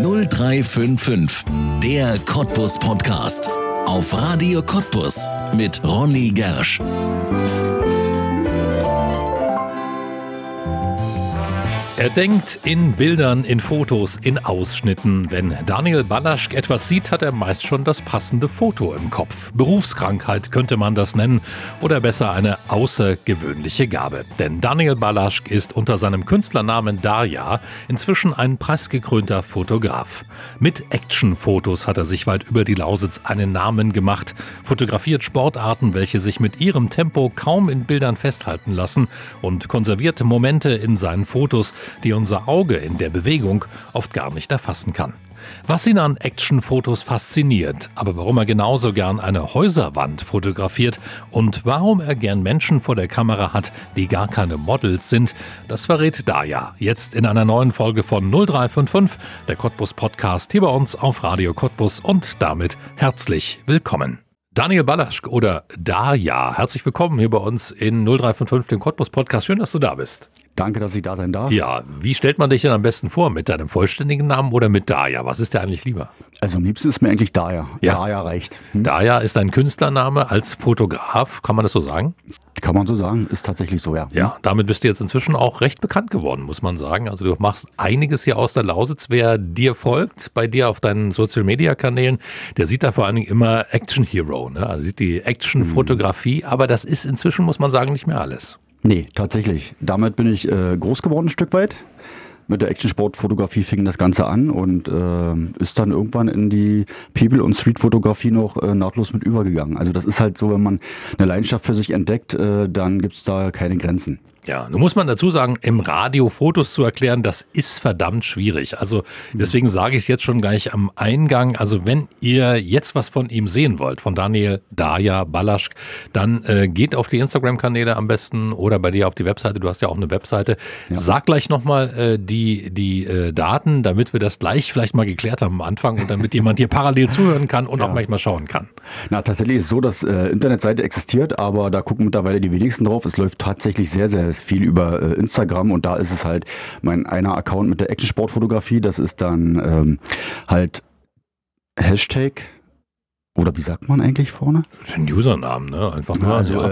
0355, der Cottbus Podcast. Auf Radio Cottbus mit Ronny Gersch. Er denkt in Bildern, in Fotos, in Ausschnitten. Wenn Daniel Balaschk etwas sieht, hat er meist schon das passende Foto im Kopf. Berufskrankheit könnte man das nennen oder besser eine außergewöhnliche Gabe. Denn Daniel Balaschk ist unter seinem Künstlernamen Darja inzwischen ein preisgekrönter Fotograf. Mit Actionfotos hat er sich weit über die Lausitz einen Namen gemacht, fotografiert Sportarten, welche sich mit ihrem Tempo kaum in Bildern festhalten lassen und konserviert Momente in seinen Fotos, die unser Auge in der Bewegung oft gar nicht erfassen kann. Was ihn an Actionfotos fasziniert, aber warum er genauso gern eine Häuserwand fotografiert und warum er gern Menschen vor der Kamera hat, die gar keine Models sind, das verrät Darja jetzt in einer neuen Folge von 0355, der Cottbus Podcast hier bei uns auf Radio Cottbus und damit herzlich willkommen. Daniel Balaschk oder Darja, herzlich willkommen hier bei uns in 0355, dem Cottbus Podcast. Schön, dass du da bist. Danke, dass ich da sein darf. Ja, wie stellt man dich denn am besten vor? Mit deinem vollständigen Namen oder mit Darja? Was ist dir eigentlich lieber? Also am liebsten ist mir eigentlich Darja. Ja. Darja reicht. Darja ist ein Künstlername als Fotograf, kann man das so sagen? Kann man so sagen, ist tatsächlich so, ja. Ja, damit bist du jetzt inzwischen auch recht bekannt geworden, muss man sagen. Also du machst einiges hier aus der Lausitz. Wer dir folgt, bei dir auf deinen Social-Media-Kanälen, der sieht da vor allen Dingen immer Action Hero, ne? Also sieht die Action-Fotografie, aber das ist inzwischen, muss man sagen, nicht mehr alles. Nee, tatsächlich. Damit bin ich groß geworden ein Stück weit. Mit der Action-Sport-Fotografie fing das Ganze an und ist dann irgendwann in die People- und Street-Fotografie noch nahtlos mit übergegangen. Also das ist halt so, wenn man eine Leidenschaft für sich entdeckt, dann gibt es da keine Grenzen. Ja, nun muss man dazu sagen, im Radio Fotos zu erklären, das ist verdammt schwierig. Also deswegen sage ich es jetzt schon gleich am Eingang. Also wenn ihr jetzt was von ihm sehen wollt, von Daniel Darja Balaschk, dann geht auf die Instagram-Kanäle am besten oder bei dir auf die Webseite. Du hast ja auch eine Webseite. Ja. Sag gleich nochmal die Daten, damit wir das gleich vielleicht mal geklärt haben am Anfang und damit jemand hier parallel zuhören kann und auch manchmal schauen kann. Na, tatsächlich ist es so, dass Internetseite existiert, aber da gucken mittlerweile die wenigsten drauf. Es läuft tatsächlich sehr, sehr viel über Instagram und da ist es halt mein einer Account mit der Action-Sport-Fotografie. Das ist dann halt Hashtag oder wie sagt man eigentlich vorne? Das ist ein Usernamen, ne? Einfach nur. Also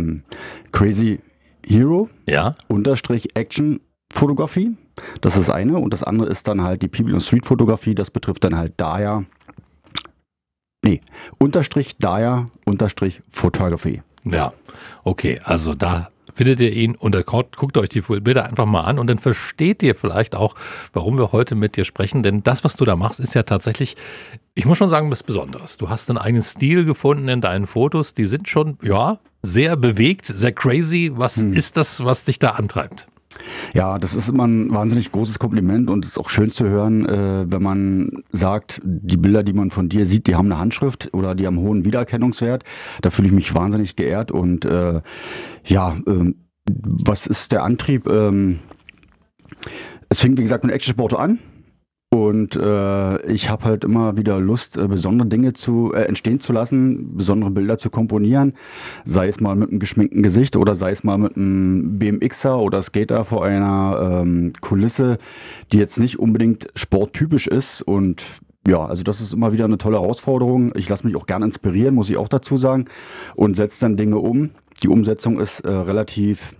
Crazy Hero _ Action-Fotografie. Das ist das eine und das andere ist dann halt die People- und Street-Fotografie. Das betrifft dann halt Darja. Nee, Darja Photography. Ja, okay, also da findet ihr ihn und guckt euch die Bilder einfach mal an und dann versteht ihr vielleicht auch, warum wir heute mit dir sprechen, denn das, was du da machst, ist ja tatsächlich, ich muss schon sagen, was Besonderes. Du hast einen eigenen Stil gefunden in deinen Fotos, die sind schon, sehr bewegt, sehr crazy. Was ist das, was dich da antreibt? Ja, das ist immer ein wahnsinnig großes Kompliment und es ist auch schön zu hören, wenn man sagt, die Bilder, die man von dir sieht, die haben eine Handschrift oder die haben hohen Wiedererkennungswert. Da fühle ich mich wahnsinnig geehrt und was ist der Antrieb? Es fing, wie gesagt, mit Action-Sport an. Und ich habe halt immer wieder Lust, besondere Dinge entstehen zu lassen, besondere Bilder zu komponieren, sei es mal mit einem geschminkten Gesicht oder sei es mal mit einem BMXer oder Skater vor einer Kulisse, die jetzt nicht unbedingt sporttypisch ist. Und ja, also das ist immer wieder eine tolle Herausforderung. Ich lasse mich auch gerne inspirieren, muss ich auch dazu sagen, und setze dann Dinge um. Die Umsetzung ist relativ,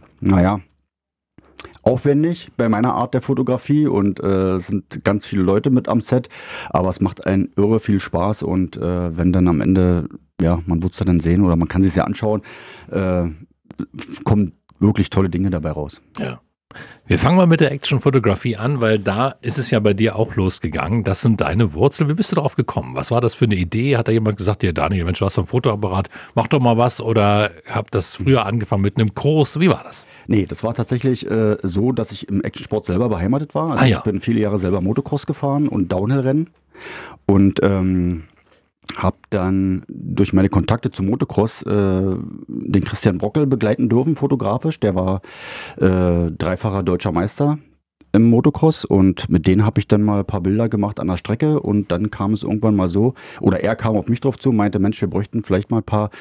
aufwendig bei meiner Art der Fotografie und es sind ganz viele Leute mit am Set, aber es macht einen irre viel Spaß und wenn dann am Ende, man wird es dann sehen oder man kann sich ja anschauen, kommen wirklich tolle Dinge dabei raus. Ja. Wir fangen mal mit der Action-Fotografie an, weil da ist es ja bei dir auch losgegangen. Das sind deine Wurzeln. Wie bist du darauf gekommen? Was war das für eine Idee? Hat da jemand gesagt, ja Daniel, Mensch, du hast so ein Fotoapparat, mach doch mal was? Oder habt das früher angefangen mit einem Kurs? Wie war das? Nee, das war tatsächlich so, dass ich im Actionsport selber beheimatet war. Also ich bin viele Jahre selber Motocross gefahren und Downhill-Rennen und habe dann durch meine Kontakte zum Motocross den Christian Brockel begleiten dürfen, fotografisch. Der war dreifacher deutscher Meister im Motocross und mit denen habe ich dann mal ein paar Bilder gemacht an der Strecke und dann kam es irgendwann mal so, oder er kam auf mich drauf zu und meinte, Mensch, wir bräuchten vielleicht mal ein paar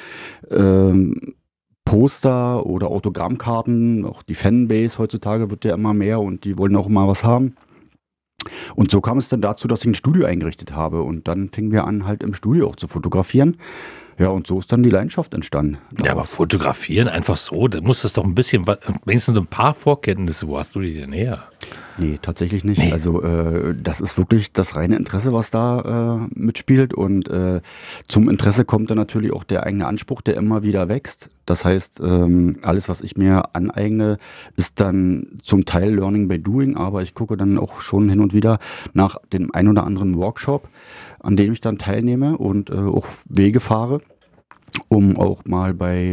Poster oder Autogrammkarten. Auch die Fanbase heutzutage wird ja immer mehr und die wollen auch mal was haben. Und so kam es dann dazu, dass ich ein Studio eingerichtet habe und dann fingen wir an, halt im Studio auch zu fotografieren. Ja, und so ist dann die Leidenschaft entstanden. Ja, aber fotografieren einfach so, da muss das doch ein bisschen, wenigstens ein paar Vorkenntnisse, wo hast du die denn her? Nee, tatsächlich nicht. Nee. Also das ist wirklich das reine Interesse, was da mitspielt. Und zum Interesse kommt dann natürlich auch der eigene Anspruch, der immer wieder wächst. Das heißt, alles, was ich mir aneigne, ist dann zum Teil Learning by Doing. Aber ich gucke dann auch schon hin und wieder nach dem ein oder anderen Workshop, an dem ich dann teilnehme und auch Wege fahre, um auch mal bei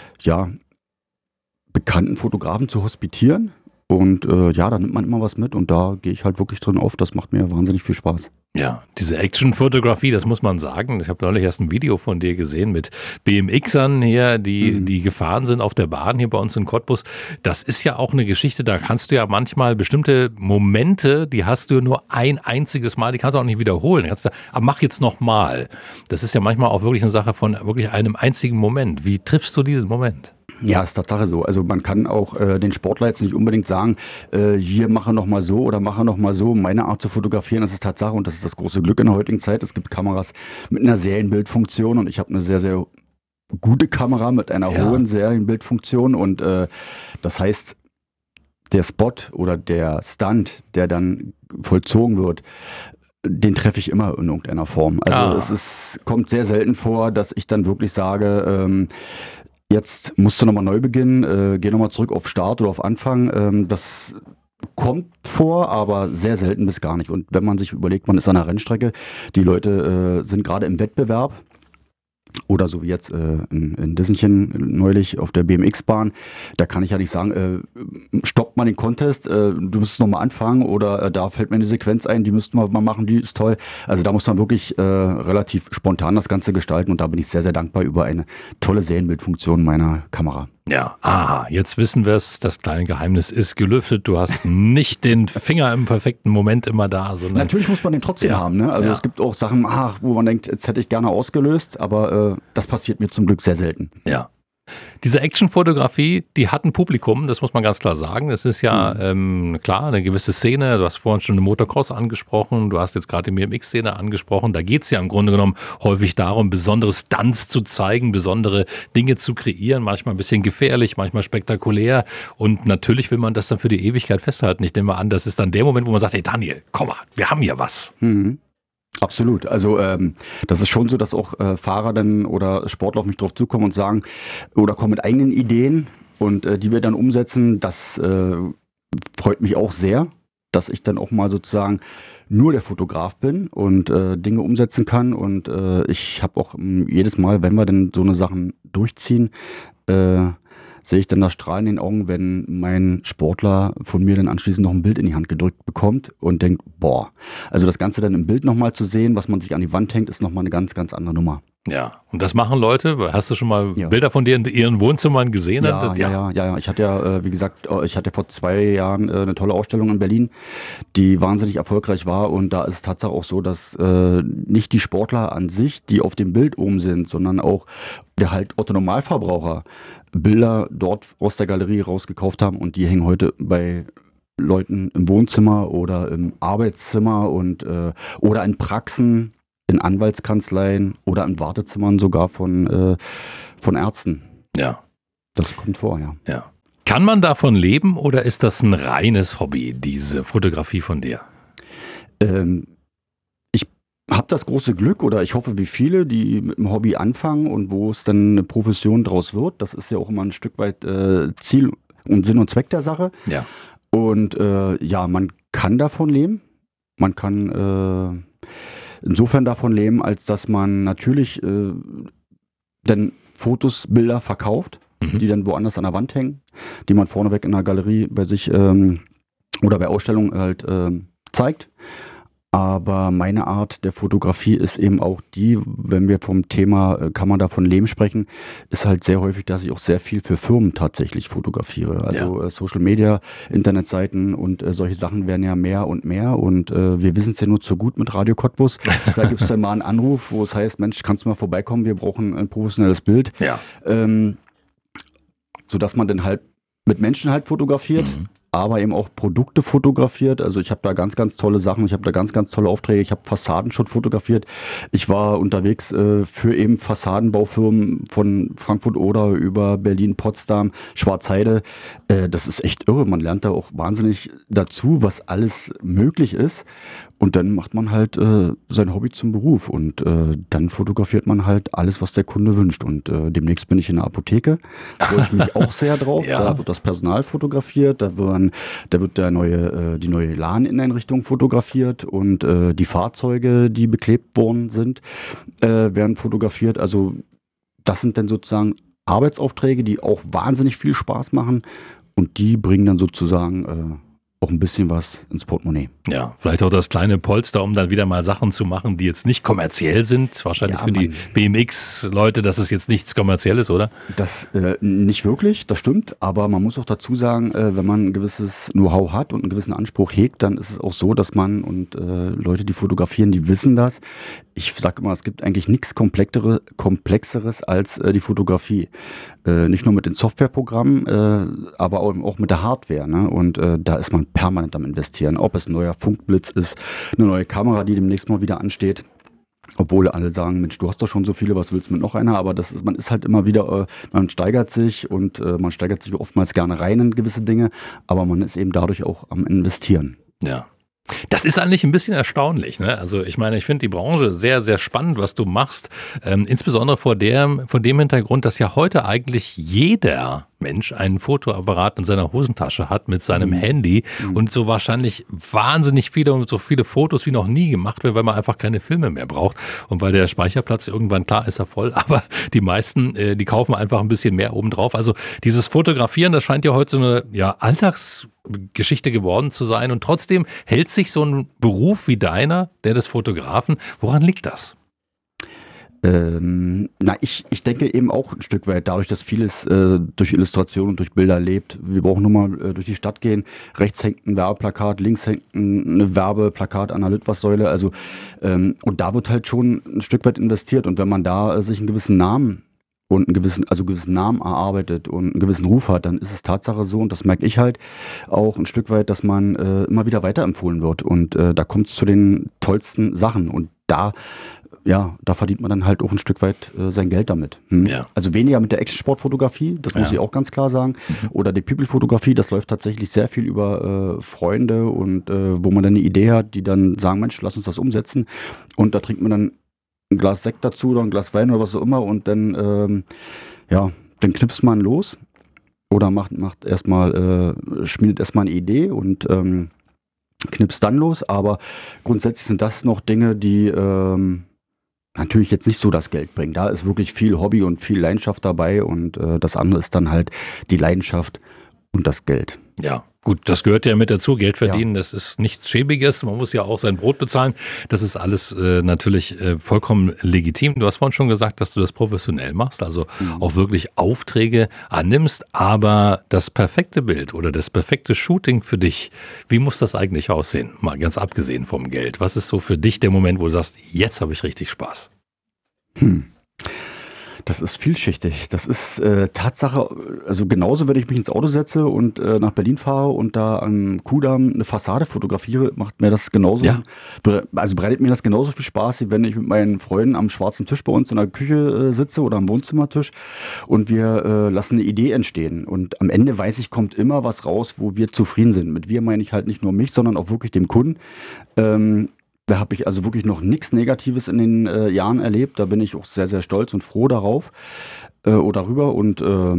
bekannten Fotografen zu hospitieren. Und da nimmt man immer was mit und da gehe ich halt wirklich drin auf. Das macht mir wahnsinnig viel Spaß. Ja, diese Action-Fotografie, das muss man sagen. Ich habe neulich erst ein Video von dir gesehen mit BMXern hier, die gefahren sind auf der Bahn hier bei uns in Cottbus. Das ist ja auch eine Geschichte, da kannst du ja manchmal bestimmte Momente, die hast du nur ein einziges Mal, die kannst du auch nicht wiederholen. Aber mach jetzt nochmal. Das ist ja manchmal auch wirklich eine Sache von wirklich einem einzigen Moment. Wie triffst du diesen Moment? Ja, ist Tatsache so. Also man kann auch den Sportler jetzt nicht unbedingt sagen, hier mache noch mal so oder mache noch mal so. Meine Art zu fotografieren, das ist Tatsache und das ist das große Glück in der heutigen Zeit. Es gibt Kameras mit einer Serienbildfunktion und ich habe eine sehr, sehr gute Kamera mit einer hohen Serienbildfunktion und das heißt, der Spot oder der Stunt, der dann vollzogen wird, den treffe ich immer in irgendeiner Form. Also kommt sehr selten vor, dass ich dann wirklich sage, jetzt musst du nochmal neu beginnen, geh nochmal zurück auf Start oder auf Anfang. Das kommt vor, aber sehr selten bis gar nicht. Und wenn man sich überlegt, man ist an einer Rennstrecke, die Leute sind gerade im Wettbewerb oder so wie jetzt in Dissenchen neulich auf der BMX-Bahn, da kann ich ja nicht sagen, stoppt mal den Contest, du müsstest nochmal anfangen oder da fällt mir eine Sequenz ein, die müssten wir mal machen, die ist toll. Also da muss man wirklich relativ spontan das Ganze gestalten und da bin ich sehr, sehr dankbar über eine tolle Serienbildfunktion meiner Kamera. Ja, jetzt wissen wir es, das kleine Geheimnis ist gelüftet. Du hast nicht den Finger im perfekten Moment immer da, sondern... Natürlich muss man den trotzdem haben, ne? Also es gibt auch Sachen, wo man denkt, jetzt hätte ich gerne ausgelöst, aber das passiert mir zum Glück sehr selten. Ja. Diese Action-Fotografie, die hat ein Publikum, das muss man ganz klar sagen. Es ist ja klar, eine gewisse Szene. Du hast vorhin schon eine Motocross angesprochen, du hast jetzt gerade die BMX-Szene angesprochen. Da geht es ja im Grunde genommen häufig darum, besondere Stunts zu zeigen, besondere Dinge zu kreieren, manchmal ein bisschen gefährlich, manchmal spektakulär. Und natürlich will man das dann für die Ewigkeit festhalten. Ich nehme mal an, das ist dann der Moment, wo man sagt, hey Daniel, komm mal, wir haben hier was. Mhm. Absolut. Also das ist schon so, dass auch Fahrer dann oder Sportler auf mich drauf zukommen und sagen oder kommen mit eigenen Ideen und die wir dann umsetzen. Das freut mich auch sehr, dass ich dann auch mal sozusagen nur der Fotograf bin und Dinge umsetzen kann. Und ich habe auch jedes Mal, wenn wir dann so eine Sachen durchziehen, sehe ich dann das Strahlen in den Augen, wenn mein Sportler von mir dann anschließend noch ein Bild in die Hand gedrückt bekommt und denkt, boah, also das Ganze dann im Bild nochmal zu sehen, was man sich an die Wand hängt, ist nochmal eine ganz, ganz andere Nummer. Ja, und das machen Leute. Hast du schon mal Bilder von dir in ihren Wohnzimmern gesehen? Ja. Ich hatte ja, wie gesagt, vor 2 Jahren eine tolle Ausstellung in Berlin, die wahnsinnig erfolgreich war. Und da ist es Tatsache auch so, dass nicht die Sportler an sich, die auf dem Bild oben sind, sondern auch der halt Otto-Normalverbraucher Bilder dort aus der Galerie rausgekauft haben. Und die hängen heute bei Leuten im Wohnzimmer oder im Arbeitszimmer und oder in Praxen, in Anwaltskanzleien oder in Wartezimmern sogar von Ärzten. Ja. Das kommt vor, ja. Kann man davon leben oder ist das ein reines Hobby, diese Fotografie von dir? Ich habe das große Glück oder ich hoffe wie viele, die mit dem Hobby anfangen und wo es dann eine Profession draus wird. Das ist ja auch immer ein Stück weit Ziel und Sinn und Zweck der Sache. Ja. Und man kann davon leben. Man kann insofern davon leben, als dass man natürlich dann Fotos, Bilder verkauft, die dann woanders an der Wand hängen, die man vorneweg in der Galerie bei sich oder bei Ausstellungen halt zeigt. Aber meine Art der Fotografie ist eben auch die, wenn wir vom Thema kann man davon leben sprechen, ist halt sehr häufig, dass ich auch sehr viel für Firmen tatsächlich fotografiere. Also Social Media, Internetseiten und solche Sachen werden ja mehr und mehr und wir wissen es ja nur zu gut mit Radio Cottbus. Da gibt es dann mal einen Anruf, wo es heißt, Mensch, kannst du mal vorbeikommen, wir brauchen ein professionelles Bild. Ja. Sodass man dann halt mit Menschen halt fotografiert. aber eben auch Produkte fotografiert. Also ich habe da ganz, ganz tolle Sachen, ich habe da ganz, ganz tolle Aufträge. Ich habe Fassaden schon fotografiert. Ich war unterwegs für eben Fassadenbaufirmen von Frankfurt-Oder über Berlin, Potsdam, Schwarzheide. Das ist echt irre. Man lernt da auch wahnsinnig dazu, was alles möglich ist. Und dann macht man halt sein Hobby zum Beruf und dann fotografiert man halt alles, was der Kunde wünscht. Und demnächst bin ich in der Apotheke, freue ich mich auch sehr drauf. Ja. Da wird das Personal fotografiert, da wird die neue LAN-Inneneinrichtung fotografiert und die Fahrzeuge, die beklebt worden sind, werden fotografiert. Also das sind dann sozusagen Arbeitsaufträge, die auch wahnsinnig viel Spaß machen und die bringen dann sozusagen auch ein bisschen was ins Portemonnaie. Ja, vielleicht auch das kleine Polster, um dann wieder mal Sachen zu machen, die jetzt nicht kommerziell sind. Wahrscheinlich Ja, für die BMX-Leute, dass es jetzt nichts Kommerzielles, oder? Das nicht wirklich, das stimmt, aber man muss auch dazu sagen, wenn man ein gewisses Know-how hat und einen gewissen Anspruch hegt, dann ist es auch so, dass man und Leute, die fotografieren, die wissen das. Ich sage immer, es gibt eigentlich nichts Komplexeres als die Fotografie. Nicht nur mit den Softwareprogrammen, aber auch mit der Hardware. Ne? Und da ist man permanent am Investieren. Ob es ein neuer Funkblitz ist, eine neue Kamera, die demnächst mal wieder ansteht. Obwohl alle sagen, Mensch, du hast doch schon so viele, was willst du mit noch einer? Aber man ist halt immer wieder, man steigert sich und man steigert sich oftmals gerne rein in gewisse Dinge, aber man ist eben dadurch auch am Investieren. Ja. Das ist eigentlich ein bisschen erstaunlich, ne? Also ich meine, ich finde die Branche sehr, sehr spannend, was du machst. Insbesondere von dem Hintergrund, dass ja heute eigentlich jeder Mensch einen Fotoapparat in seiner Hosentasche hat mit seinem Handy und so wahrscheinlich wahnsinnig viele und so viele Fotos wie noch nie gemacht werden, weil man einfach keine Filme mehr braucht und weil der Speicherplatz irgendwann, klar ist er voll, aber die meisten, die kaufen einfach ein bisschen mehr obendrauf. Also dieses Fotografieren, das scheint ja heute so eine Alltagsgeschichte geworden zu sein und trotzdem hält sich so ein Beruf wie deiner, der des Fotografen, woran liegt das? Ich denke eben auch ein Stück weit dadurch, dass vieles durch Illustration und durch Bilder lebt. Wir brauchen nur mal durch die Stadt gehen. Rechts hängt ein Werbeplakat, links hängt ein Werbeplakat an der Litfaßsäule. Also, und da wird halt schon ein Stück weit investiert. Und wenn man da sich einen gewissen Namen und einen gewissen Namen erarbeitet und einen gewissen Ruf hat, dann ist es Tatsache so, und das merke ich halt auch ein Stück weit, dass man immer wieder weiterempfohlen wird. Und da kommt es zu den tollsten Sachen. Und da verdient man dann halt auch ein Stück weit sein Geld damit. Ja. Also weniger mit der Action-Sport-Fotografie, das muss ich auch ganz klar sagen. Oder die People-Fotografie, das läuft tatsächlich sehr viel über Freunde und wo man dann eine Idee hat, die dann sagen, Mensch, lass uns das umsetzen. Und da trinkt man dann ein Glas Sekt dazu oder ein Glas Wein oder was auch immer und dann knipst man los oder schmiedet erstmal eine Idee und knipst dann los. Aber grundsätzlich sind das noch Dinge, die natürlich jetzt nicht so das Geld bringen. Da ist wirklich viel Hobby und viel Leidenschaft dabei und das andere ist dann halt die Leidenschaft und das Geld. Ja, gut, das gehört ja mit dazu. Geld verdienen, das ist nichts Schäbiges. Man muss ja auch sein Brot bezahlen. Das ist alles natürlich vollkommen legitim. Du hast vorhin schon gesagt, dass du das professionell machst, also auch wirklich Aufträge annimmst. Aber das perfekte Bild oder das perfekte Shooting für dich, wie muss das eigentlich aussehen? Mal ganz abgesehen vom Geld. Was ist so für dich der Moment, wo du sagst, jetzt habe ich richtig Spaß? Das ist vielschichtig. Das ist Tatsache, also genauso, wenn ich mich ins Auto setze und nach Berlin fahre und da am Kudamm eine Fassade fotografiere, macht mir das genauso, bereitet mir das genauso viel Spaß, wie wenn ich mit meinen Freunden am schwarzen Tisch bei uns in der Küche sitze oder am Wohnzimmertisch und wir lassen eine Idee entstehen. Und am Ende weiß ich, kommt immer was raus, wo wir zufrieden sind. Mit wir meine ich halt nicht nur mich, sondern auch wirklich dem Kunden. Da habe ich also wirklich noch nichts Negatives in den Jahren erlebt. Da bin ich auch sehr, sehr stolz und froh darauf oder darüber. Und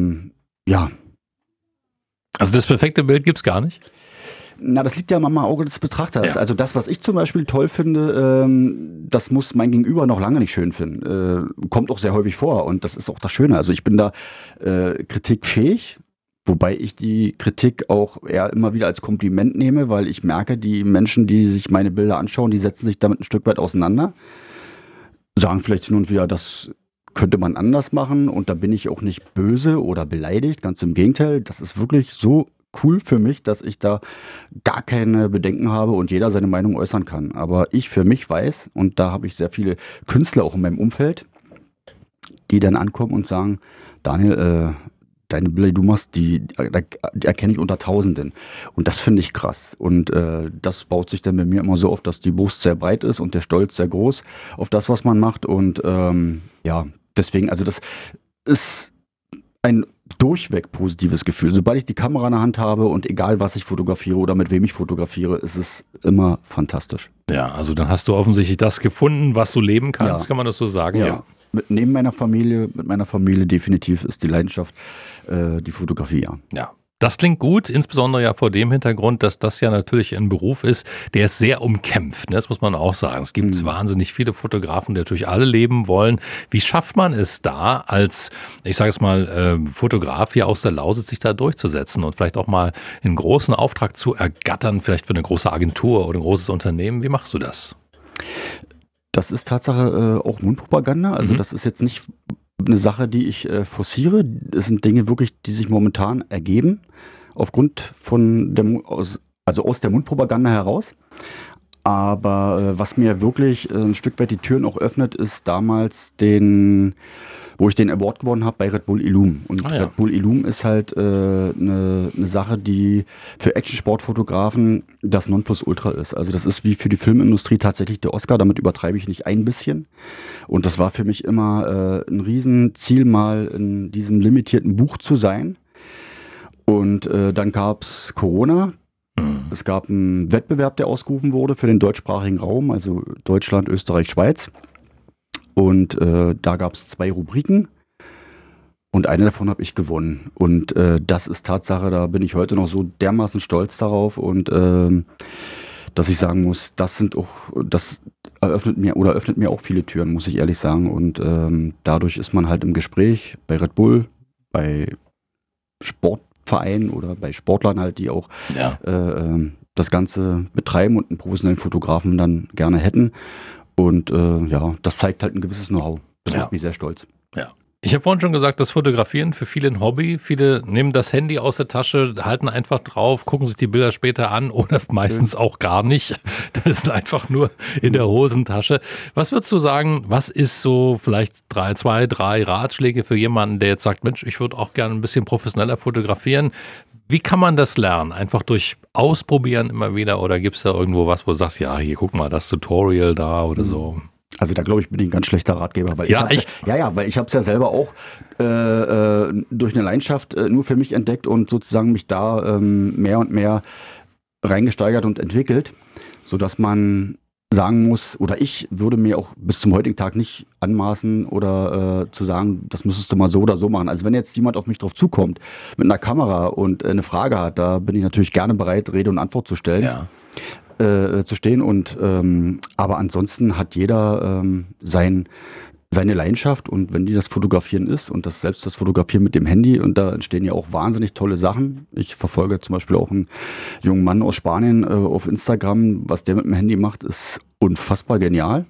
Also das perfekte Bild gibt's gar nicht? Na, das liegt ja am Auge des Betrachters. Ja. Also das, was ich zum Beispiel toll finde, das muss mein Gegenüber noch lange nicht schön finden. Kommt auch sehr häufig vor und das ist auch das Schöne. Also ich bin da kritikfähig. Wobei ich die Kritik auch eher immer wieder als Kompliment nehme, weil ich merke, die Menschen, die sich meine Bilder anschauen, die setzen sich damit ein Stück weit auseinander. Sagen vielleicht hin und wieder, das könnte man anders machen und da bin ich auch nicht böse oder beleidigt. Ganz im Gegenteil, das ist wirklich so cool für mich, dass ich da gar keine Bedenken habe und jeder seine Meinung äußern kann. Aber ich für mich weiß, und da habe ich sehr viele Künstler auch in meinem Umfeld, die dann ankommen und sagen, Daniel, deine Bilder, die du machst, die erkenne ich unter Tausenden. Und das finde ich krass. Und das baut sich dann bei mir immer so auf, dass die Brust sehr breit ist und der Stolz sehr groß auf das, was man macht. Und deswegen, also das ist ein durchweg positives Gefühl. Sobald ich die Kamera in der Hand habe und egal, was ich fotografiere oder mit wem ich fotografiere, ist es immer fantastisch. Ja, also dann hast du offensichtlich das gefunden, was du leben kannst, kann man das so sagen? Ja. Neben meiner Familie, mit meiner Familie definitiv ist die Leidenschaft die Fotografie, ja. Ja. Das klingt gut, insbesondere ja vor dem Hintergrund, dass das ja natürlich ein Beruf ist, der ist sehr umkämpft. Das muss man auch sagen. Es gibt wahnsinnig viele Fotografen, die natürlich alle leben wollen. Wie schafft man es da als, ich sage es mal, Fotograf hier aus der Lausitz, sich da durchzusetzen und vielleicht auch mal einen großen Auftrag zu ergattern, vielleicht für eine große Agentur oder ein großes Unternehmen? Wie machst du das? Das ist Tatsache auch Mundpropaganda. Also das ist jetzt nicht eine Sache, die ich forciere. Das sind Dinge wirklich, die sich momentan ergeben, aufgrund von aus der Mundpropaganda heraus. Aber was mir wirklich ein Stück weit die Türen auch öffnet, ist damals wo ich den Award gewonnen habe bei Red Bull Illum. Und Red Bull Illum ist halt eine Sache, die für Action-Sportfotografen das Nonplusultra ist. Also das ist wie für die Filmindustrie tatsächlich der Oscar, damit übertreibe ich nicht ein bisschen. Und das war für mich immer ein Riesenziel, mal in diesem limitierten Buch zu sein. Und dann gab es Corona. Es gab einen Wettbewerb, der ausgerufen wurde für den deutschsprachigen Raum, also Deutschland, Österreich, Schweiz. Und da gab es 2 Rubriken und eine davon habe ich gewonnen. Und das ist Tatsache, da bin ich heute noch so dermaßen stolz darauf und dass ich sagen muss, das öffnet mir auch viele Türen, muss ich ehrlich sagen. Und dadurch ist man halt im Gespräch bei Red Bull, bei Sportvereinen oder bei Sportlern halt, die auch das Ganze betreiben und einen professionellen Fotografen dann gerne hätten. Und das zeigt halt ein gewisses Know-how. Das macht mich sehr stolz. Ja. Ich habe vorhin schon gesagt, das Fotografieren für viele ein Hobby. Viele nehmen das Handy aus der Tasche, halten einfach drauf, gucken sich die Bilder später an oder meistens auch gar nicht. Das ist einfach nur in der Hosentasche. Was würdest du sagen, was ist so vielleicht 2, 3 Ratschläge für jemanden, der jetzt sagt, Mensch, ich würde auch gerne ein bisschen professioneller fotografieren. Wie kann man das lernen? Einfach durch Ausprobieren immer wieder oder gibt es da irgendwo was, wo du sagst, ja, hier guck mal, das Tutorial da oder so? Also da glaube ich, bin ich ein ganz schlechter Ratgeber. Weil echt? Weil ich habe es ja selber auch durch eine Leidenschaft nur für mich entdeckt und sozusagen mich da mehr und mehr reingesteigert und entwickelt, sodass man sagen muss, oder ich würde mir auch bis zum heutigen Tag nicht anmaßen oder zu sagen, das müsstest du mal so oder so machen. Also wenn jetzt jemand auf mich drauf zukommt mit einer Kamera und eine Frage hat, da bin ich natürlich gerne bereit, Rede und Antwort zu stellen. Ja. Zu stehen und aber ansonsten hat jeder seine Leidenschaft und wenn die das Fotografieren ist und selbst das Fotografieren mit dem Handy und da entstehen ja auch wahnsinnig tolle Sachen. Ich verfolge zum Beispiel auch einen jungen Mann aus Spanien auf Instagram, was der mit dem Handy macht, ist unfassbar genial,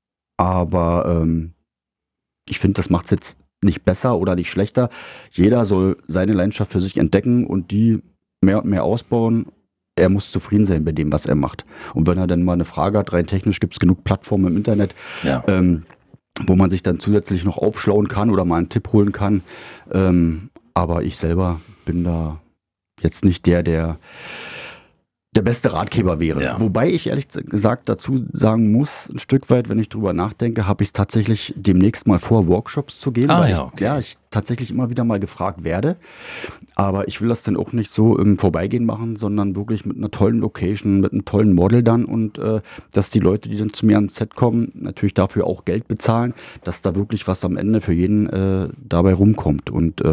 aber ich finde, das macht es jetzt nicht besser oder nicht schlechter. Jeder soll seine Leidenschaft für sich entdecken und die mehr und mehr ausbauen. Er muss zufrieden sein bei dem, was er macht. Und wenn er dann mal eine Frage hat, rein technisch gibt es genug Plattformen im Internet, wo man sich dann zusätzlich noch aufschlauen kann oder mal einen Tipp holen kann. Aber ich selber bin da jetzt nicht der beste Ratgeber wäre. Ja. Wobei ich ehrlich gesagt dazu sagen muss, ein Stück weit, wenn ich drüber nachdenke, habe ich es tatsächlich demnächst mal vor, Workshops zu geben, weil ich tatsächlich immer wieder mal gefragt werde. Aber ich will das dann auch nicht so im Vorbeigehen machen, sondern wirklich mit einer tollen Location, mit einem tollen Model dann und dass die Leute, die dann zu mir ans Set kommen, natürlich dafür auch Geld bezahlen, dass da wirklich was am Ende für jeden dabei rumkommt. Und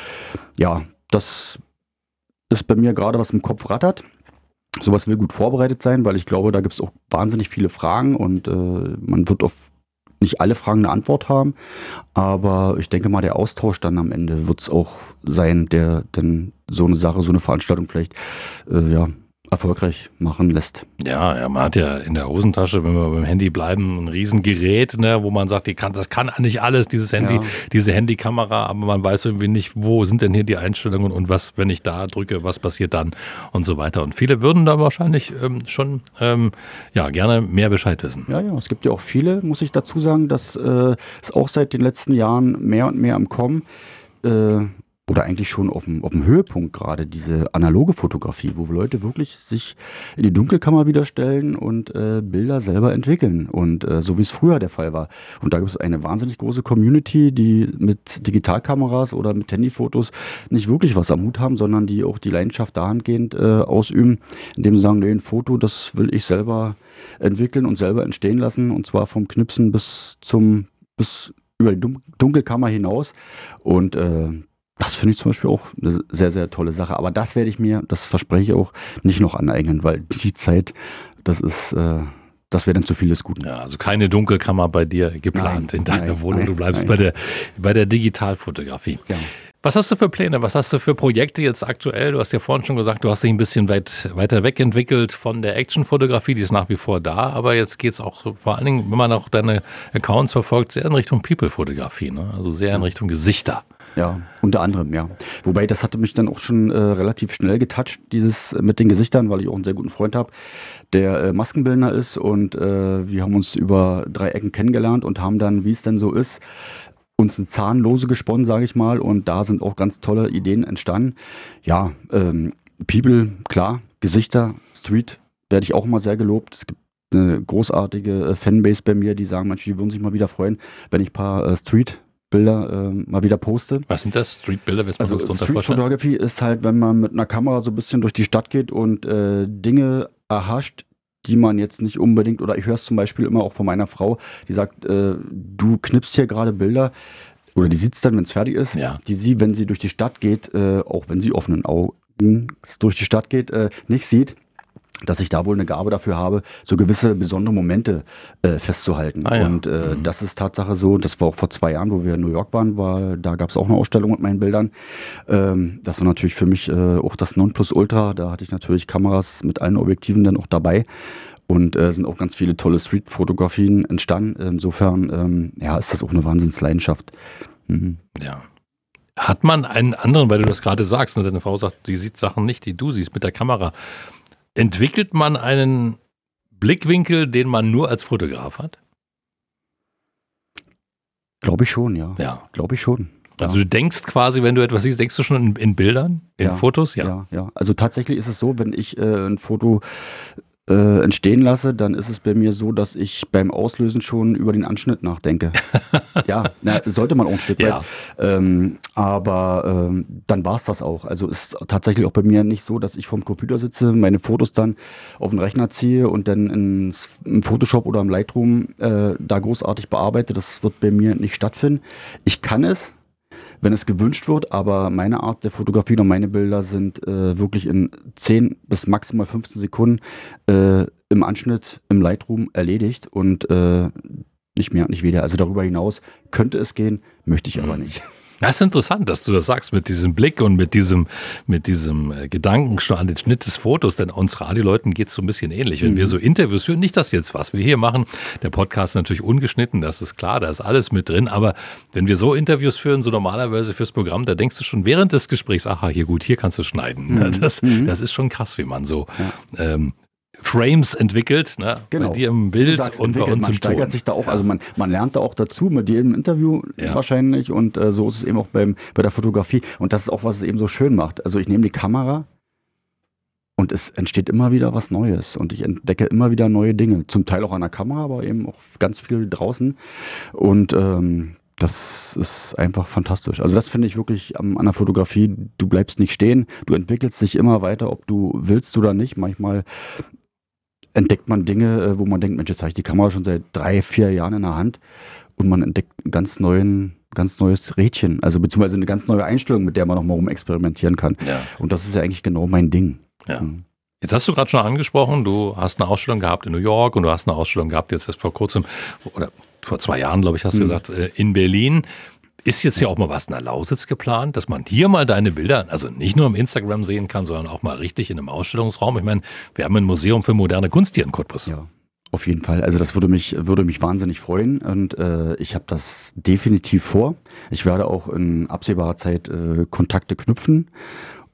das ist bei mir gerade, was im Kopf rattert. Sowas will gut vorbereitet sein, weil ich glaube, da gibt es auch wahnsinnig viele Fragen und man wird auf nicht alle Fragen eine Antwort haben. Aber ich denke mal, der Austausch dann am Ende wird es auch sein, der dann so eine Sache, so eine Veranstaltung vielleicht erfolgreich machen lässt. Ja, man hat ja in der Hosentasche, wenn wir beim Handy bleiben, ein Riesengerät, ne, wo man sagt, das kann nicht alles, dieses Handy, diese Handykamera, aber man weiß irgendwie nicht, wo sind denn hier die Einstellungen und was, wenn ich da drücke, was passiert dann und so weiter. Und viele würden da wahrscheinlich schon gerne mehr Bescheid wissen. Ja, es gibt ja auch viele, muss ich dazu sagen, das ist auch seit den letzten Jahren mehr und mehr am Kommen. oder eigentlich schon auf dem Höhepunkt gerade, diese analoge Fotografie, wo Leute wirklich sich in die Dunkelkammer wieder stellen und Bilder selber entwickeln. Und so wie es früher der Fall war. Und da gibt es eine wahnsinnig große Community, die mit Digitalkameras oder mit Handyfotos nicht wirklich was am Hut haben, sondern die auch die Leidenschaft dahingehend ausüben, indem sie sagen, nee, ein Foto, das will ich selber entwickeln und selber entstehen lassen. Und zwar vom Knipsen bis über die Dunkelkammer hinaus. Und das finde ich zum Beispiel auch eine sehr, sehr tolle Sache. Aber das werde ich mir, das verspreche ich auch, nicht noch aneignen, weil die Zeit, das wäre dann zu viel des Guten. Ja, also keine Dunkelkammer bei dir geplant in deiner Wohnung. Du bleibst bei der Digitalfotografie. Ja. Was hast du für Pläne? Was hast du für Projekte jetzt aktuell? Du hast ja vorhin schon gesagt, du hast dich ein bisschen weiter weg entwickelt von der Actionfotografie, die ist nach wie vor da, aber jetzt geht es auch so, vor allen Dingen, wenn man auch deine Accounts verfolgt, sehr in Richtung People-Fotografie, ne? Also sehr in Richtung Gesichter. Ja, unter anderem, ja. Wobei, das hatte mich dann auch schon relativ schnell getoucht, dieses mit den Gesichtern, weil ich auch einen sehr guten Freund habe, der Maskenbildner ist und wir haben uns über 3 Ecken kennengelernt und haben dann, wie es denn so ist, uns ein Zahnlose gesponnen, sage ich mal, und da sind auch ganz tolle Ideen entstanden. Ja, People, klar, Gesichter, Street, werde ich auch mal sehr gelobt. Es gibt eine großartige Fanbase bei mir, die sagen, Mensch, die würden sich mal wieder freuen, wenn ich ein paar Street-Bilder mal wieder poste. Was sind das? Street-Bilder? Also Street-Photography ist halt, wenn man mit einer Kamera so ein bisschen durch die Stadt geht und Dinge erhascht, die man jetzt nicht unbedingt, oder ich höre es zum Beispiel immer auch von meiner Frau, die sagt, du knippst hier gerade Bilder, oder die sieht es dann, wenn es fertig ist, ja, die sie, wenn sie durch die Stadt geht, auch wenn sie offenen Augen durch die Stadt geht, nicht sieht, dass ich da wohl eine Gabe dafür habe, so gewisse besondere Momente festzuhalten. Ja. Und das ist Tatsache so, das war auch vor 2 Jahren, wo wir in New York waren, da gab es auch eine Ausstellung mit meinen Bildern. Das war natürlich für mich auch das Nonplusultra. Da hatte ich natürlich Kameras mit allen Objektiven dann auch dabei. Und sind auch ganz viele tolle Street-Fotografien entstanden. Insofern ist das auch eine Wahnsinnsleidenschaft. Mhm. Ja. Hat man einen anderen, weil du das gerade sagst, ne, deine Frau sagt, die sieht Sachen nicht, die du siehst mit der Kamera. Entwickelt man einen Blickwinkel, den man nur als Fotograf hat? Glaube ich schon, ja. Ja. Glaube ich schon. Also du denkst quasi, wenn du etwas siehst, denkst du schon in Bildern, in Fotos? Ja. Also tatsächlich ist es so, wenn ich ein Foto entstehen lasse, dann ist es bei mir so, dass ich beim Auslösen schon über den Anschnitt nachdenke. Sollte man auch ein Stück weit. Aber dann war es das auch. Also ist tatsächlich auch bei mir nicht so, dass ich vorm Computer sitze, meine Fotos dann auf den Rechner ziehe und dann im Photoshop oder im Lightroom da großartig bearbeite. Das wird bei mir nicht stattfinden. Ich kann es, wenn es gewünscht wird, aber meine Art der Fotografie und meine Bilder sind wirklich in 10 bis maximal 15 Sekunden im Anschnitt im Lightroom erledigt und nicht mehr und nicht weniger. Also darüber hinaus könnte es gehen, möchte ich aber nicht. Das ist interessant, dass du das sagst mit diesem Blick und mit diesem Gedanken schon an den Schnitt des Fotos, denn uns Radioleuten geht es so ein bisschen ähnlich. Wenn wir so Interviews führen, nicht das jetzt, was wir hier machen, der Podcast ist natürlich ungeschnitten, das ist klar, da ist alles mit drin, aber wenn wir so Interviews führen, so normalerweise fürs Programm, da denkst du schon während des Gesprächs, aha, hier gut, hier kannst du schneiden. Das ist schon krass, wie man so Frames entwickelt, ne? Genau. Bei dir im Bild und bei uns im Ton. Man steigert sich da auch, also man lernt da auch dazu mit jedem Interview wahrscheinlich und so ist es eben auch bei der Fotografie und das ist auch, was es eben so schön macht. Also ich nehme die Kamera und es entsteht immer wieder was Neues und ich entdecke immer wieder neue Dinge, zum Teil auch an der Kamera, aber eben auch ganz viel draußen und das ist einfach fantastisch. Also das finde ich wirklich an der Fotografie, du bleibst nicht stehen, du entwickelst dich immer weiter, ob du willst oder nicht. Manchmal entdeckt man Dinge, wo man denkt, Mensch, jetzt habe ich die Kamera schon seit 3-4 Jahren in der Hand und man entdeckt ein ganz neues Rädchen, also beziehungsweise eine ganz neue Einstellung, mit der man nochmal rumexperimentieren kann. Ja. Und das ist ja eigentlich genau mein Ding. Ja. Jetzt hast du gerade schon angesprochen, du hast eine Ausstellung gehabt in New York und du hast eine Ausstellung gehabt jetzt erst vor kurzem, oder vor 2 Jahren, glaube ich, hast du gesagt, in Berlin. Ist jetzt ja auch mal was in der Lausitz geplant, dass man hier mal deine Bilder, also nicht nur im Instagram sehen kann, sondern auch mal richtig in einem Ausstellungsraum? Ich meine, wir haben ein Museum für moderne Kunst hier in Cottbus. Ja, auf jeden Fall. Also das würde mich wahnsinnig freuen und ich habe das definitiv vor. Ich werde auch in absehbarer Zeit Kontakte knüpfen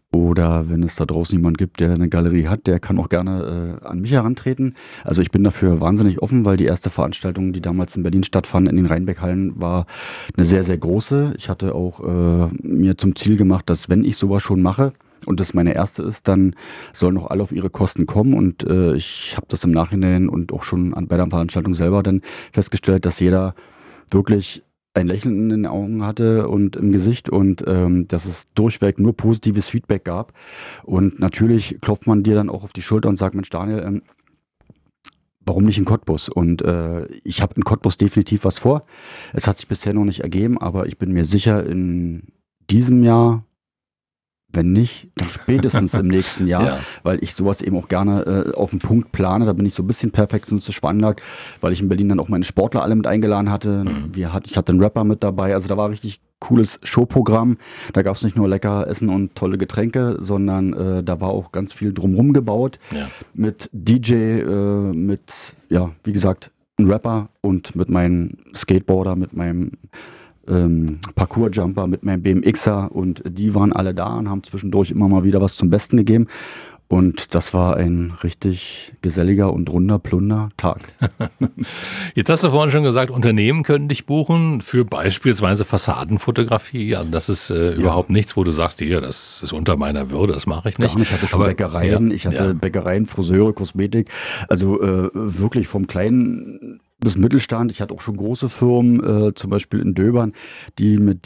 Oder wenn es da draußen jemand gibt, der eine Galerie hat, der kann auch gerne an mich herantreten. Also ich bin dafür wahnsinnig offen, weil die erste Veranstaltung, die damals in Berlin stattfand, in den Rheinbeck-Hallen, war eine sehr, sehr große. Ich hatte auch mir zum Ziel gemacht, dass wenn ich sowas schon mache und das meine erste ist, dann sollen auch alle auf ihre Kosten kommen. Und ich habe das im Nachhinein und auch schon bei der Veranstaltung selber dann festgestellt, dass jeder wirklich ein Lächeln in den Augen hatte und im Gesicht und dass es durchweg nur positives Feedback gab. Und natürlich klopft man dir dann auch auf die Schulter und sagt, Mensch Daniel, warum nicht in Cottbus? Und ich habe in Cottbus definitiv was vor. Es hat sich bisher noch nicht ergeben, aber ich bin mir sicher, in diesem Jahr, wenn nicht, dann spätestens im nächsten Jahr, Ja. weil ich sowas eben auch gerne auf den Punkt plane. Da bin ich so ein bisschen perfektionistisch veranlagt, weil ich in Berlin dann auch meine Sportler alle mit eingeladen hatte. Ich hatte einen Rapper mit dabei, also da war richtig cooles Showprogramm. Da gab es nicht nur lecker Essen und tolle Getränke, sondern da war auch ganz viel drumherum gebaut. Ja. Mit DJ, wie gesagt, ein Rapper und mit meinem Skateboarder, mit meinem Parkour-Jumper, mit meinem BMXer und die waren alle da und haben zwischendurch immer mal wieder was zum Besten gegeben. Und das war ein richtig geselliger und runder Plunder-Tag. Jetzt hast du vorhin schon gesagt, Unternehmen können dich buchen für beispielsweise Fassadenfotografie. Also das ist überhaupt nichts, wo du sagst, hier, das ist unter meiner Würde, das mache ich nicht. Ich hatte schon Bäckereien, ja, ich hatte Bäckereien, Friseure, Kosmetik, also wirklich vom kleinen bis Mittelstand. Ich hatte auch schon große Firmen, zum Beispiel in Döbern, die mit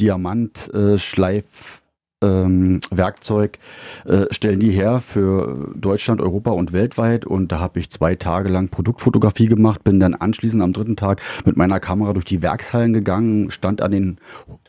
Werkzeug stellen die her für Deutschland, Europa und weltweit und da habe ich 2 Tage lang Produktfotografie gemacht, bin dann anschließend am 3. Tag mit meiner Kamera durch die Werkshallen gegangen, stand an den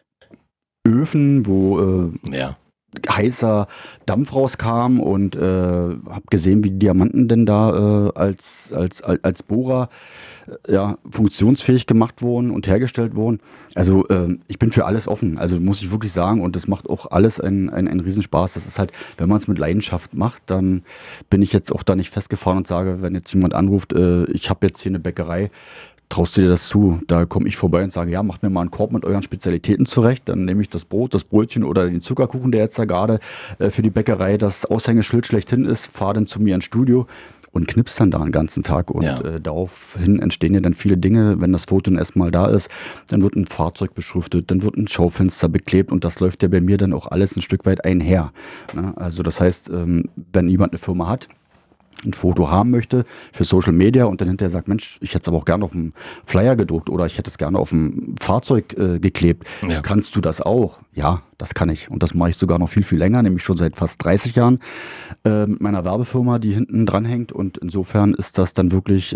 Öfen, wo heißer Dampf rauskam und habe gesehen, wie die Diamanten denn da als Bohrer funktionsfähig gemacht wurden und hergestellt wurden. Also ich bin für alles offen, also muss ich wirklich sagen und das macht auch alles einen Riesenspaß. Das ist halt, wenn man es mit Leidenschaft macht, dann bin ich jetzt auch da nicht festgefahren und sage, wenn jetzt jemand anruft, ich habe jetzt hier eine Bäckerei, traust du dir das zu? Da komme ich vorbei und sage, ja, macht mir mal einen Korb mit euren Spezialitäten zurecht. Dann nehme ich das Brot, das Brötchen oder den Zuckerkuchen, der jetzt da gerade für die Bäckerei das Aushängeschild schlechthin ist, fahre dann zu mir ins Studio und knipst dann da einen ganzen Tag. Und daraufhin entstehen ja dann viele Dinge. Wenn das Foto dann erstmal da ist, dann wird ein Fahrzeug beschriftet, dann wird ein Schaufenster beklebt und das läuft ja bei mir dann auch alles ein Stück weit einher. Ne? Also das heißt, wenn jemand eine Firma hat, ein Foto haben möchte für Social Media und dann hinterher sagt, Mensch, ich hätte es aber auch gerne auf dem Flyer gedruckt oder ich hätte es gerne auf dem Fahrzeug geklebt. Ja. Kannst du das auch? Ja, das kann ich. Und das mache ich sogar noch viel, viel länger, nämlich schon seit fast 30 Jahren mit meiner Werbefirma, die hinten dran hängt. Und insofern ist das dann wirklich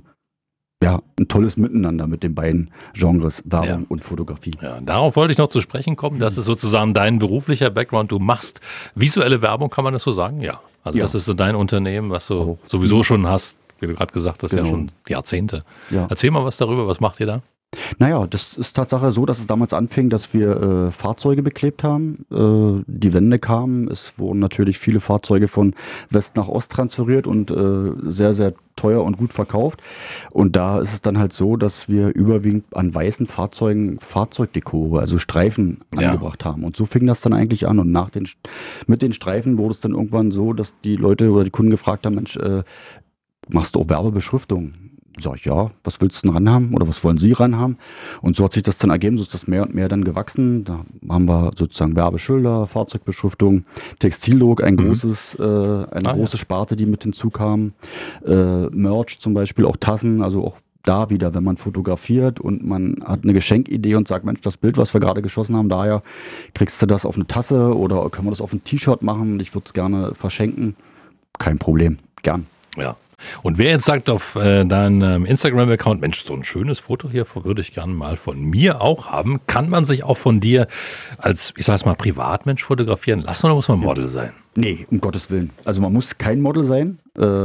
ein tolles Miteinander mit den beiden Genres, Werbung und Fotografie. Ja, darauf wollte ich noch zu sprechen kommen. Das ist sozusagen dein beruflicher Background. Du machst visuelle Werbung, kann man das so sagen? Ja. Also das ist so dein Unternehmen, was du sowieso schon hast, wie du gerade gesagt hast, ja schon Jahrzehnte. Ja. Erzähl mal was darüber, was macht ihr da? Naja, das ist Tatsache so, dass es damals anfing, dass wir Fahrzeuge beklebt haben. Die Wende kamen, es wurden natürlich viele Fahrzeuge von West nach Ost transferiert und sehr, sehr teuer und gut verkauft. Und da ist es dann halt so, dass wir überwiegend an weißen Fahrzeugen Fahrzeugdekore, also Streifen angebracht haben. Und so fing das dann eigentlich an. Und mit den Streifen wurde es dann irgendwann so, dass die Leute oder die Kunden gefragt haben, Mensch, machst du auch Werbebeschriftung? Sag ich, ja, was willst du denn ranhaben oder was wollen Sie ranhaben? Und so hat sich das dann ergeben, so ist das mehr und mehr dann gewachsen. Da haben wir sozusagen Werbeschilder, Fahrzeugbeschriftung, Textildruck, eine große Sparte, die mit hinzukam. Merch zum Beispiel, auch Tassen, also auch da wieder, wenn man fotografiert und man hat eine Geschenkidee und sagt, Mensch, das Bild, was wir gerade geschossen haben, daher kriegst du das auf eine Tasse oder können wir das auf ein T-Shirt machen? Ich würde es gerne verschenken. Kein Problem, gern. Ja. Und wer jetzt sagt auf deinem Instagram-Account, Mensch, so ein schönes Foto hier würde ich gerne mal von mir auch haben, kann man sich auch von dir als, ich sag's mal, Privatmensch fotografieren lassen oder muss man Model sein? Nee, um Gottes Willen. Also man muss kein Model sein.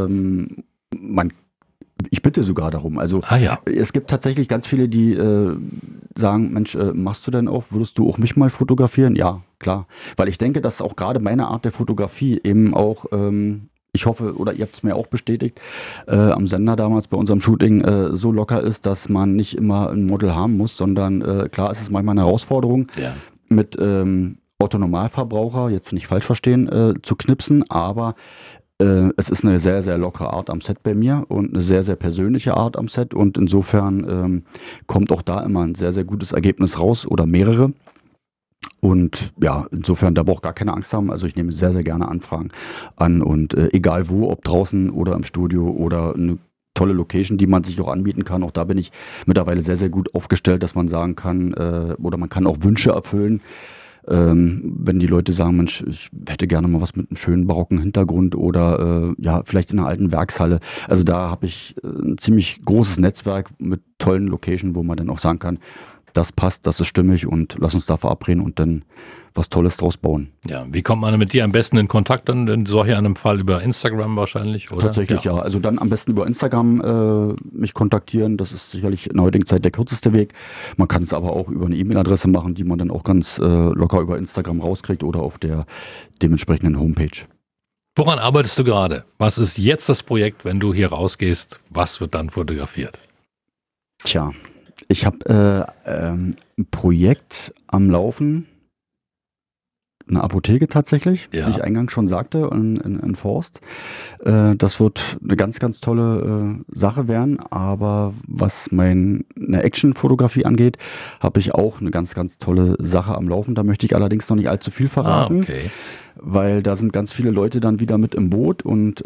Ich bitte sogar darum. Also es gibt tatsächlich ganz viele, die sagen, Mensch, machst du denn auch, würdest du auch mich mal fotografieren? Ja, klar. Weil ich denke, dass auch gerade meine Art der Fotografie eben auch ich hoffe, oder ihr habt es mir auch bestätigt, am Sender damals bei unserem Shooting so locker ist, dass man nicht immer ein Model haben muss, sondern klar ist es manchmal eine Herausforderung mit Otto-Normalverbraucher, jetzt nicht falsch verstehen, zu knipsen, aber es ist eine sehr, sehr lockere Art am Set bei mir und eine sehr, sehr persönliche Art am Set und insofern kommt auch da immer ein sehr, sehr gutes Ergebnis raus oder mehrere. Und ja, insofern, da braucht gar keine Angst haben. Also ich nehme sehr, sehr gerne Anfragen an und egal wo, ob draußen oder im Studio oder eine tolle Location, die man sich auch anbieten kann. Auch da bin ich mittlerweile sehr, sehr gut aufgestellt, dass man sagen kann, oder man kann auch Wünsche erfüllen. Wenn die Leute sagen, Mensch, ich hätte gerne mal was mit einem schönen barocken Hintergrund oder ja, vielleicht in einer alten Werkshalle. Also da habe ich ein ziemlich großes Netzwerk mit tollen Locations, wo man dann auch sagen kann, das passt, das ist stimmig und lass uns da verabreden und dann was Tolles draus bauen. Ja, wie kommt man mit dir am besten in Kontakt dann in solch einem Fall? Über Instagram wahrscheinlich, oder? Tatsächlich, ja. Also dann am besten über Instagram mich kontaktieren. Das ist sicherlich in der heutigen Zeit der kürzeste Weg. Man kann es aber auch über eine E-Mail-Adresse machen, die man dann auch ganz locker über Instagram rauskriegt oder auf der dementsprechenden Homepage. Woran arbeitest du gerade? Was ist jetzt das Projekt, wenn du hier rausgehst? Was wird dann fotografiert? Tja, ich habe ein Projekt am Laufen, eine Apotheke tatsächlich, Ja. wie ich eingangs schon sagte, in Forst. Das wird eine ganz, ganz tolle Sache werden, aber was eine Action-Fotografie angeht, habe ich auch eine ganz, ganz tolle Sache am Laufen. Da möchte ich allerdings noch nicht allzu viel verraten, Okay. weil da sind ganz viele Leute dann wieder mit im Boot und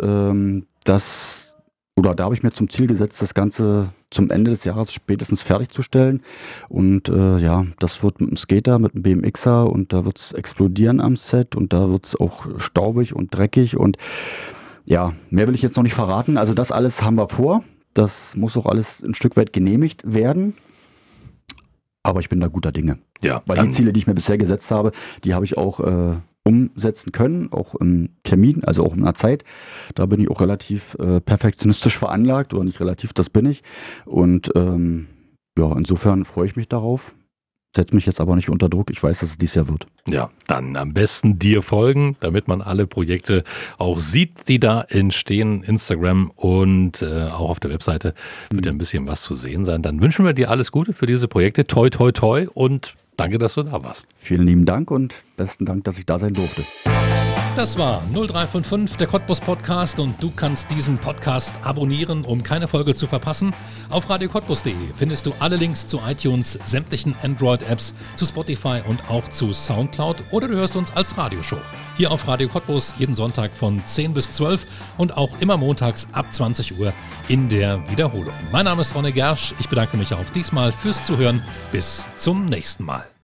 da habe ich mir zum Ziel gesetzt, das Ganze zum Ende des Jahres spätestens fertigzustellen. Und ja, das wird mit einem Skater, mit einem BMXer und da wird es explodieren am Set und da wird es auch staubig und dreckig und ja, mehr will ich jetzt noch nicht verraten. Also das alles haben wir vor. Das muss auch alles ein Stück weit genehmigt werden. Aber ich bin da guter Dinge. Ja, Weil dann- die Ziele, die ich mir bisher gesetzt habe, die habe ich auch umsetzen können, auch im Termin, also auch in der Zeit. Da bin ich auch relativ perfektionistisch veranlagt, oder nicht relativ, das bin ich. Und ja, insofern freue ich mich darauf. Setze mich jetzt aber nicht unter Druck. Ich weiß, dass es dieses Jahr wird. Ja, dann am besten dir folgen, damit man alle Projekte auch sieht, die da entstehen. Instagram und auch auf der Webseite wird ja ein bisschen was zu sehen sein. Dann wünschen wir dir alles Gute für diese Projekte. Toi, toi, toi und danke, dass du da warst. Vielen lieben Dank und besten Dank, dass ich da sein durfte. Das war 0355, der Cottbus Podcast und du kannst diesen Podcast abonnieren, um keine Folge zu verpassen. Auf radiocottbus.de findest du alle Links zu iTunes, sämtlichen Android-Apps, zu Spotify und auch zu Soundcloud oder du hörst uns als Radioshow. Hier auf Radio Cottbus jeden Sonntag von 10 bis 12 und auch immer montags ab 20 Uhr in der Wiederholung. Mein Name ist Ronne Gersch, ich bedanke mich auch diesmal fürs Zuhören. Bis zum nächsten Mal.